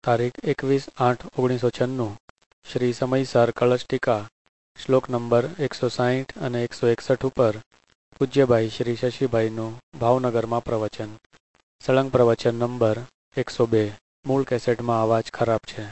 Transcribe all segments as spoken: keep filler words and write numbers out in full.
તારીખ એકવીસ આઠ ઓગણીસો છન્નું શ્રી સમયસર કળશ ટીકા શ્લોક નંબર એકસો સાહીઠ અને એકસો એકસઠ ઉપર પૂજ્યભાઈ શ્રી શશીભાઈનું ભાવનગરમાં પ્રવચન. સળંગ પ્રવચન નંબર એકસો બે. મૂળ કેસેટમાં અવાજ ખરાબ છે.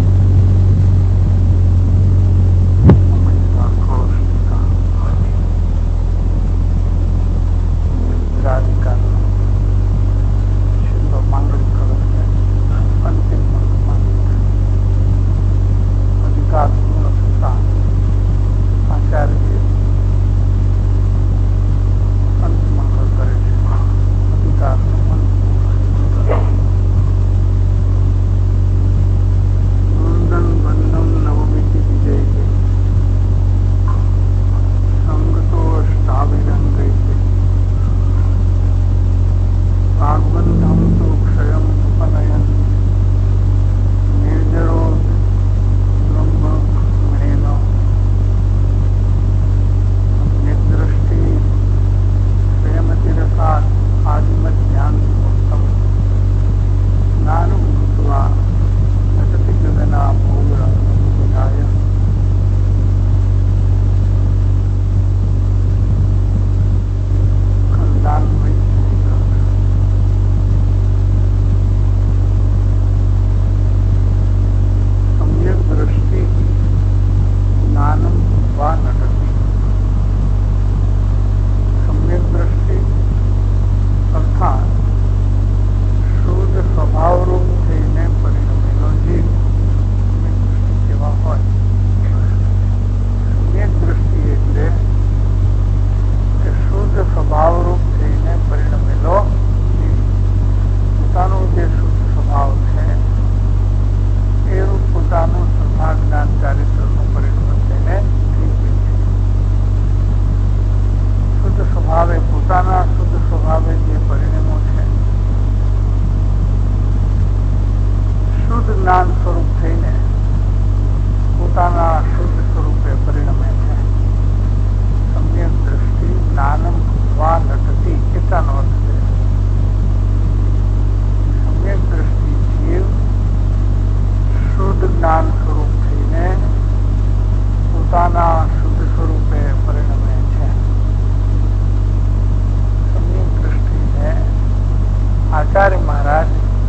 આચાર્ય મહારાજ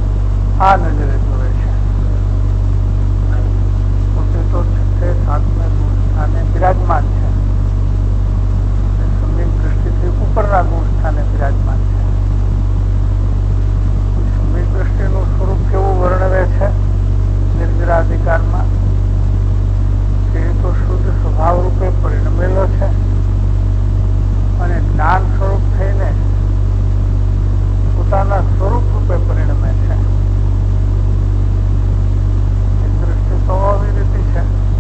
આ નજરે જોવે છે. પોતે તો છઠ્ઠે સાતમે ગુણ સ્થાને બિરાજમાન છે. સમ્યક દ્રષ્ટિથી ઉપરના ગુણ સ્થાને બિરાજમાન છે. સમ્યક દ્રષ્ટિનું સ્વરૂપ કેવું વર્ણવે છે નિર્જરાધિકારમાં કે એ તો શુદ્ધ સ્વભાવ રૂપે પરિણમેલો છે અને જ્ઞાન સ્વરૂપ થઈને પોતાના સ્વરૂપ રૂપે પરિણમે છે. એ દ્રષ્ટિ સ્વભાવની રીતે છે.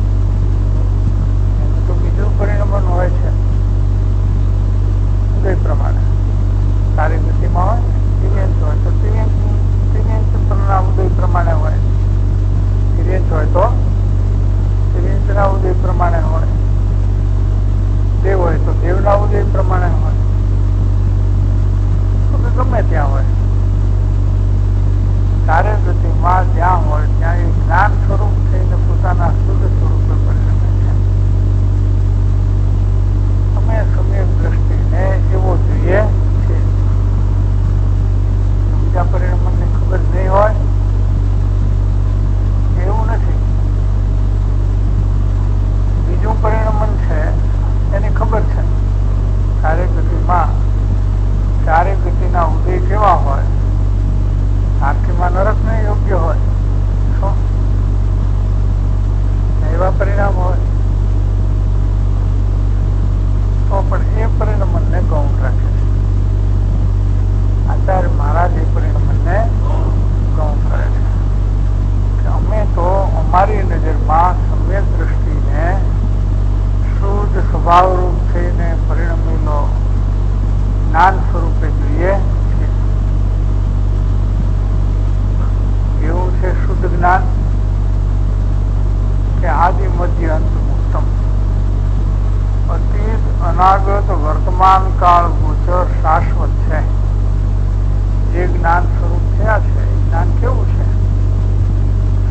એનું તો બીજું પરિણમન હોય છે ઉદય પ્રમાણે. સારી ગતિમાં હોય ને તિર્યંચ હોય તો તિર્યંચ તિર્યંચ પરના ઉદય પ્રમાણે હોય. તિર્યંચ હોય તો તિર્યંચના ઉદય પ્રમાણે હોય. દેવ હોય તો દેવના ઉદય પ્રમાણે હોય. ગમે ત્યાં હોય કાર્ય ગતિમાં જ્યાં હોય ત્યાં એ જ્ઞાન સ્વરૂપ થઈને પોતાના શુદ્ધ સ્વરૂપે પરિણમે છે. અમે સમ્યક દ્રષ્ટિને એવો જોઈએ છે. બીજા પરિણમનની ખબર નહીં હોય એવું નથી. બીજું પરિણમન છે એની ખબર છે. કાર્ય ગતિમાં ચારે ગતિના ઉદય કેવા હોય, આખીમાં નરક ને યોગ્ય હોય એવા પરિણામ હોય તો પણ એ પરિણમનને ગૌણ રાખે છે. આચાર્ય મહારાજ એ પરિણમનને ગૌણ કરે છે કે અમે તો અમારી નજરમાં સમ્યક દ્રષ્ટિને શુદ્ધ સ્વભાવરૂપ થઈને પરિણમેલો જ્ઞાન સ્વરૂપે જોઈએ છે. એવું છે શુદ્ધ જ્ઞાન કે આદિ મધ્ય અંત ઉત્તમ અતીત અનાગત વર્તમાન કાળ ગોચર શાશ્વત છે. જે જ્ઞાન સ્વરૂપ થયા છે એ જ્ઞાન કેવું છે?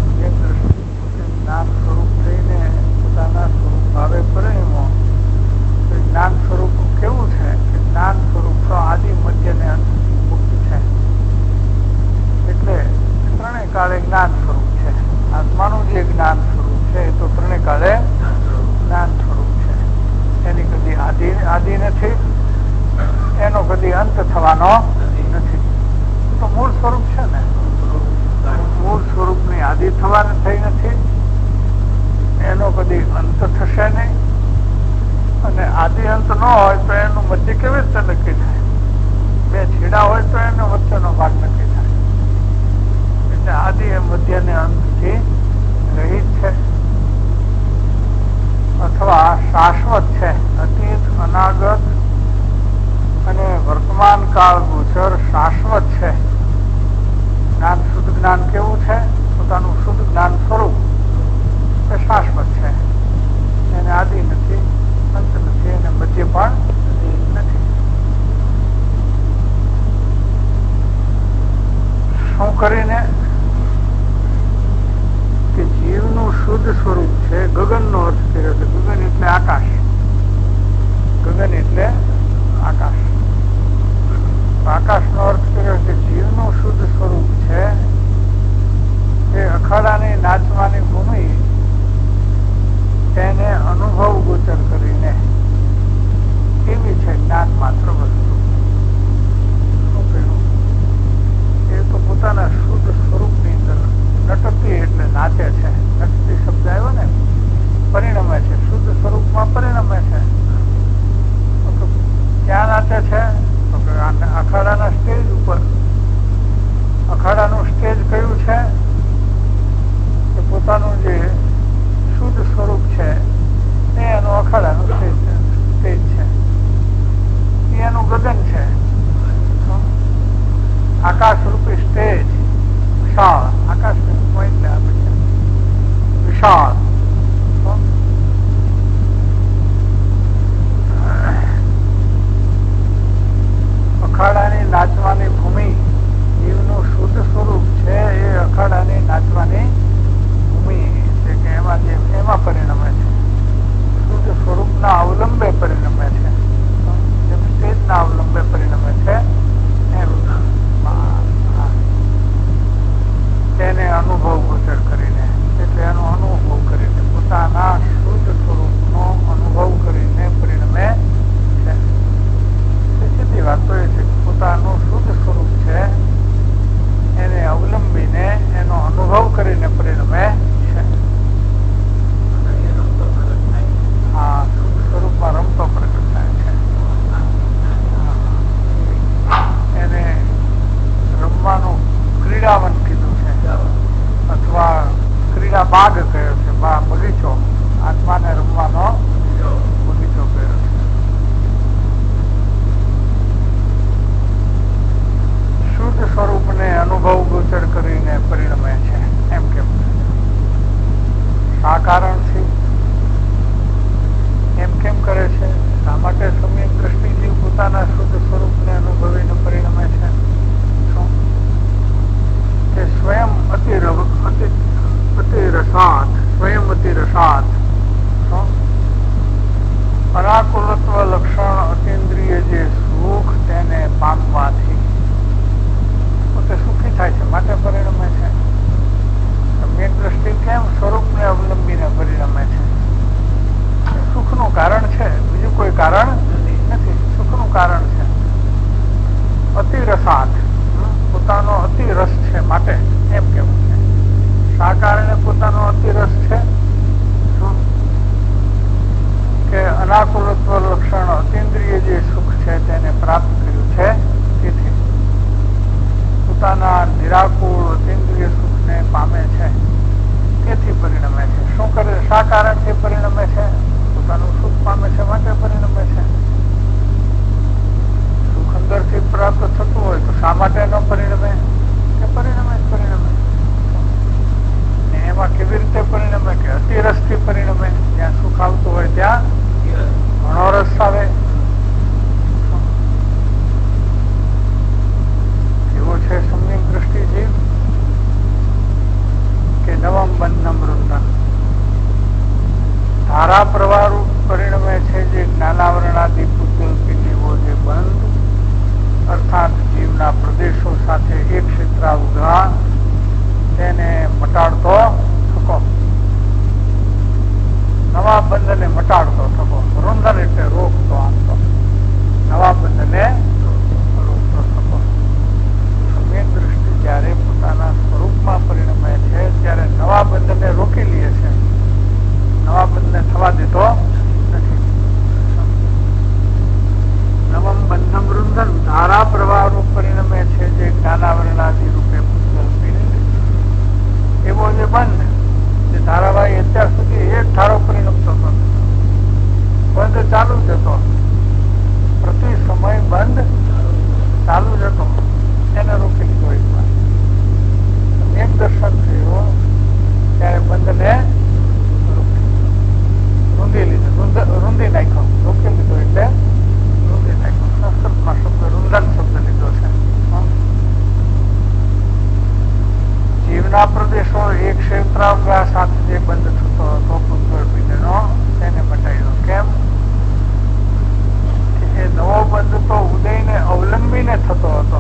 જ્ઞાન સ્વરૂપ છે. આત્માનું જે જ્ઞાન સ્વરૂપ છે એ તો ત્રણે કાળે જ્ઞાન સ્વરૂપ છે. એની કદી આદિ આદિ નથી, એનો કદી અંત થવાનો નથી. તો મૂળ સ્વરૂપ છે ને, મૂળ સ્વરૂપ ની આદિ થવાની થઈ નથી, એનો કદી અંત થશે નહીં. અને આદિ અંત ન હોય તો એનું મધ્ય કેવી રીતે નક્કી થાય? બે છેડા હોય તો એનો વચ્ચેનો ભાગ નક્કી થાય. એટલે આદિ એ મધ્ય ને અંત થી રહિત છે અથવા શાશ્વત છે. અતીત, અનાગત અને વર્તમાન કાળ ગોચર શાશ્વત છે. જ્ઞાન શુદ્ધ જ્ઞાન કેવું છે? પોતાનું શુદ્ધ જ્ઞાન સ્વરૂપ એ શાશ્વત છે. એને આદિ નથી, અંત નથી, અને મધ્ય પણ નથી. શું કરીને કે જીવનું શુદ્ધ સ્વરૂપ છે. ગગન નો અર્થ કર્યો છે. ગગન એટલે આકાશ. ગગન એટલે આકાશ. આકાશ નો અર્થ કર્યો છે. જીવનું શુદ્ધ સ્વરૂપ છે એ અખાડાની નાચવાની ભૂમિ તેને અનુભવ ગોચર કરીને કેવી છે જ્ઞાન માત્ર વસ્તુ. શું કહ્યું? એ તો પોતાના શુદ્ધ સ્વરૂપ ની અંદર નટતી એટલે નાચે છે. નટતી શબ્દ આવ્યો ને, પરિણમે છે. શુદ્ધ સ્વરૂપમાં પરિણમે છે. તો ક્યાં નાચે છે? તો કે અખાડાના સ્ટેજ ઉપર. અખાડાનું સ્ટેજ કયું છે? કે પોતાનું જે શુદ્ધ સ્વરૂપ છે એ એનું અખાડાનું સ્ટેજ સ્ટેજ છે. એ એનું ગગન છે. આકાશ રૂપી સ્ટેજ વિશાળ. આકાશ રૂપમાં એટલે આપણે વિશાળ. અખાડાની નાચવાની ભૂમિ જીવનું શુદ્ધ સ્વરૂપ છે એ અખાડાની નાચવાની ભૂમિ છે કે એમાં જે એમાં પરિણમે છે. શુદ્ધ સ્વરૂપના અવલંબે પરિણમે છે. જેમ સ્ટેજના અવલંબે પરિણમે છે એમ તેને અનુભવ ગોચર કરીને, એટલે એનો અનુભવ કરીને, પોતાના શુદ્ધ સ્વરૂપનો અનુભવ કરીને પરિણમે છે. સીધી વાત તો એ છે કે પોતાનું શુદ્ધ સ્વરૂપ છે એને અવલંબીને એનો અનુભવ કરીને પરિણમે છે. હા, શુદ્ધ સ્વરૂપમાં રમતો પ્રગટ થાય છે. એને રમવાનું ક્રીડાવન કીધું છે, અથવા ક્રીડા બાગ કયો છે, બગીચો. આત્માને રમવાનો બગીચો કયો છે. શુદ્ધ સ્વરૂપને અનુભવ ગોચર કરીને પરિણમે છે. એમ કેમ શા કારણથી એમ કેમ કરે છે? શા માટે સમ્યક દ્રષ્ટિ જીવ પોતાના શુદ્ધ સ્વરૂપને અનુભવીને પરિણમે છે? શું કે સ્વયં અતિ અતિ અતિ રસાત, સ્વયં અતિ રસાત. અનાકુલત્વ લક્ષણ અતિન્દ્રિય જે સુખ તેને પામવાથી પોતે સુખી થાય છે, માટે પરિણમે છે. સમ્યક દ્રષ્ટિ કેમ સ્વરૂપને અવલંબીને પરિણમે છે? સુખનું કારણ છે, બીજું કોઈ કારણ નથી. સુખનું કારણ છે. અતિ રસાત, પોતાનો અતિ રસ છે માટે એમ કેવું છે. શા કારણે પોતાનો અતિ રસ છે? કે અનાકુલત્વ લક્ષણ અતિન્દ્રિય જે સુખ છે તેને પ્રાપ્ત કર્યું છે તેથી પોતાના નિરાકુળ અતિન્દ્રિય સુખને પામે છે, તેથી પરિણમે છે. શું કરે? શા કારણથી પરિણમે છે? પોતાનું સુખ પામે છે માટે પરિણમે છે. સુખ અંદરથી પ્રાપ્ત થતું હોય તો શા માટે ન પરિણમે? કે પરિણમે જ પરિણમે. એમાં કેવી રીતે પરિણમે? કે અતિરસ થી પરિણમે. જ્યાં સુખ આવતું હોય ત્યાં ઘણો રસ આવે. એવો છે સમ્યક દ્રષ્ટિ જીવ કે નવમ બંધમ વૃંદન ધારા પ્રવાહ રૂપ પરિણમે છે. જે જ્ઞાનાવરણાદિ પૂતગલ પીલીઓ જે બંધ અર્થાત જીવના પ્રદેશો સાથે એક ક્ષેત્રાવઘા તેને મટાડતો થકો. રુંધન એટલે રોકતો આનતો, નવા બંધને રોકતો થકો. સમ્યક દ્રષ્ટિ જયારે પોતાના સ્વરૂપમાં પરિણમે છે ત્યારે નવા બંધને રોકી લે છે, નવા બંધને થવા દેતો નથી. નવમ બંધમ રુંધન ધારા પ્રવાહ રૂપ પરિણમે છે, જે જ્ઞાનાવરણાદિ રૂપે એવો જે બંધ, જે ધારાવાહી અત્યાર સુધી એક ધારો પરિણમતો હતો, બંધ ચાલુ જ હતો, પ્રતિ સમય બંધ ચાલુ જ હતો, એને રોકી લીધો. એક વાર એક દર્શન થયું ત્યારે બંધને રૂંધી લીધો, રૂંધી નાખ્યો. રોકી લીધો એટલે રૂંધી નાખ્યો. સંસ્કૃતમાં શબ્દ રૂંધન શબ્દ લીધો છે. જીવના પ્રદેશો એક ક્ષેત્રાવગા સાથે જે બંધ થતો હતો ભૂતગળ પીડનો, તેને મટાડ્યો. કેમ કે એ નવો બંધ તો ઉદયને અવલંબીને થતો હતો,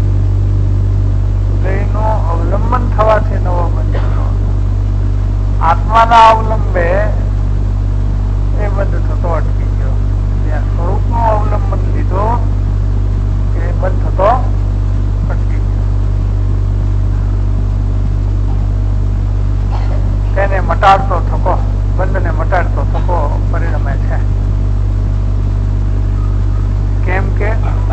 ઉદયનું અવલંબન થવાથી નવો બંધ થતો હતો. આત્માના અવલંબે એ બંધ થતો અટકી ગયો. જ્યાં સ્વરૂપનું અવલંબન લીધો એ બંધ થતો અટકી ગયો. તેને મટાડતો થકો, બંધને મટાડતો થકો પરિણમે છે. કેમ કે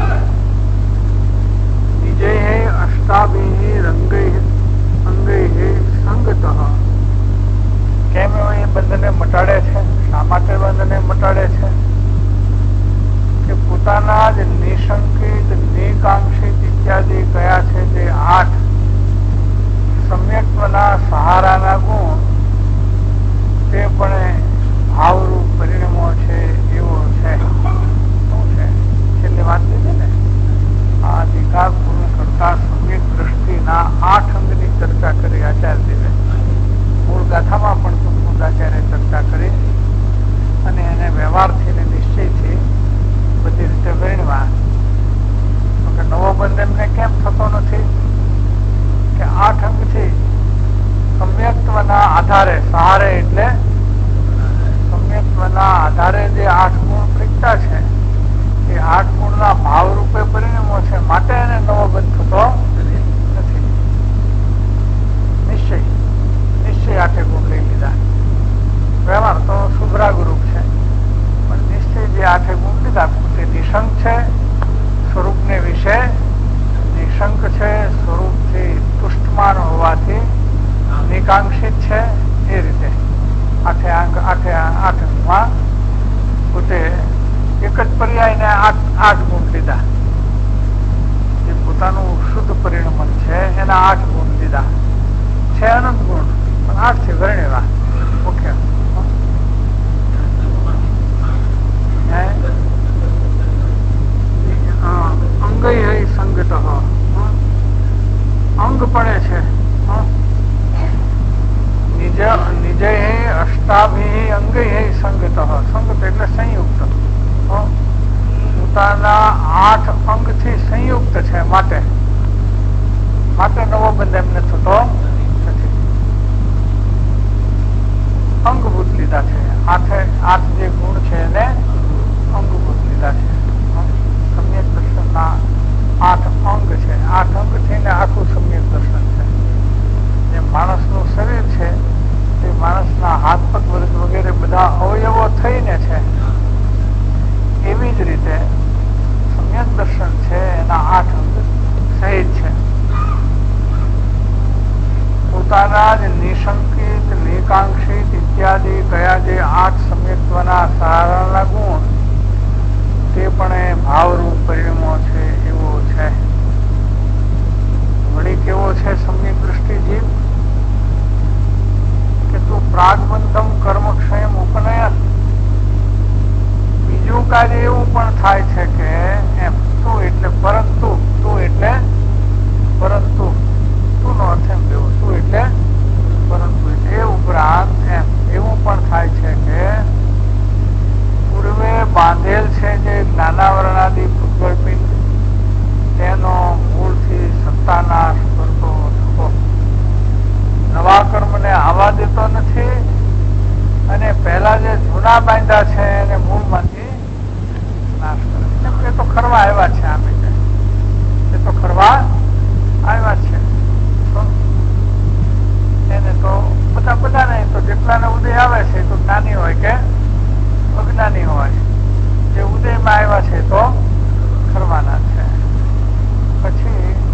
નિજય અષ્ટાભિ રંગૈ અંગૈ સંગત. કેમ એ બંધને મટાડે છે? શા માટે બંધને મટાડે છે? કે પોતાના જ નિશંકિત નિકાંક્ષિત ઇત્યાદિ કયા છે જે આઠ સમ્યક્ત્વના સહારાના ગુણ, તે પણ ભાવરૂપ પરિણમો છે એવો છે. શું છે? છેલ્લે વાત લીધી ને, આ અધિકાર પૂર્ણ કરતા સમ્યક દ્રષ્ટિના આઠ અંગની ચર્ચા કરી આચાર્ય દેવે. મૂળ ગાથામાં પણ સુખમુદાચાર્ય ચર્ચા કરી અને એને વ્યવહારથી ને નિશ્ચયથી બધી રીતે ગણવા. નવો બંધ એમને કેમ થતો નથી? કે આઠ અંગથી સમ્યક્ત્વના આધારે, સહારે એટલે સમ્યક્ત્વના આધારે જે આઠ ગુણ પ્રગટા છે એ આઠ ગુણના ભાવ રૂપે પરિણમો છે, માટે એને નવો બંધ થતો નથી. નિશ્ચય નિશ્ચય આઠે ગુણ લઈ લીધા. વ્યવહાર તો શુભરાગ રૂપ છે, પણ નિશ્ચય જે આઠે ગુણ લીધા તે નિશંક છે, સ્વરૂપને વિશે નિશંક છે, સ્વરૂપથી તુષ્ટમાન હોવાથી નિકાંક્ષિત છે. એ રીતે આઠે આઠે આઠ અંગમાં પોતે એક જ પર્યાયને આઠ આઠ ગુણ લીધા. જે પોતાનું શુદ્ધ પરિણમન છે એના આઠ ગુણ લીધા છે. અનંત ગુણ પણ આઠ થી વર્ણેલા મુખ્ય. અંગય સંગત અંગ પડે છે. નિજય અષ્ટાભિ અંગય સંગત. સંગત એટલે સંયુક્ત, પોતાના આઠ અંગથી સંયુક્ત છે, માટે માટે નવો બંધ એમને થતો નથી. અંગભૂત લીધા છે. આઠે આઠ જે ગુણ છે એને અંગભૂત લીધા છે. સમ્યક દર્શનના આઠ અંગ છે. આઠ અંગ થઈને આખું સમ્યક દર્શન છે. જે માણસનું શરીર છે તે માણસના હાથ પગ વગેરે બધા અવયવો થઈને છે. એવી જ રીતે સમ્યક દર્શન છે એના આઠ અંગ સહિત છે. પોતાના જ નિશંકિત નિકાંક્ષિત ઇત્યાદિ કયા જે આઠ સમ્યક્ત્વના સહારાના ગુણ, તે પણ ભાવરૂપ પરિણમો છે એવો છે. વળી કેવો છે સમ્યક દ્રષ્ટિ જીવ? કે તું પ્રાગબંધમ કર્મક્ષયમ ઉપનયન, બીજું કાર્ય એવું પણ થાય છે કે એમ તું એટલે પરંતુ, તું એટલે પરંતુ, તું નો અર્થ એમ લેવો, તું એટલે પરંતુ. એ ઉપરાંત એમ એવું પણ થાય છે કે પૂર્વે બાંધેલ છે જે જ્ઞાનાવરણાદિ ભૂતગળપિંડ, તેનો મૂળથી સત્તાનાશ કરતો થકો. ના બાંધ્યા છે એને મૂળમાંથી નાશ કરે. કેમ કે એ તો ખરવા આવ્યા છે, આ બીજે એ તો ખરવા આવ્યા છે. એને તો બધા બધા નહીં તો જેટલાને ઉદય આવે છે તો જ્ઞાની હોય કે અજ્ઞાની હોય, જે ઉદયમાં આવ્યા છે તો ખરવાના છે. પછી